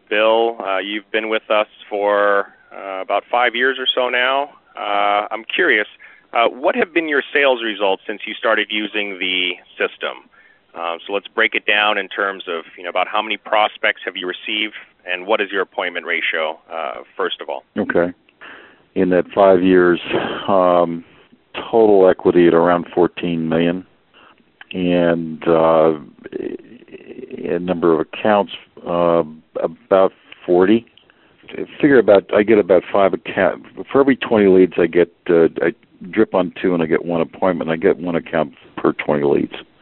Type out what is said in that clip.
Bill. You've been with us for about 5 years or so now. I'm curious, what have been your sales results since you started using the system? So let's break it down in terms of about how many prospects have you received, and what is your appointment ratio, first of all? Okay. In that 5 years, total equity at around $14 million, and a number of accounts about 40. I get about 5 accounts for every 20 leads. I drip on 2, and I get 1 appointment. I get 1 account per 20 leads.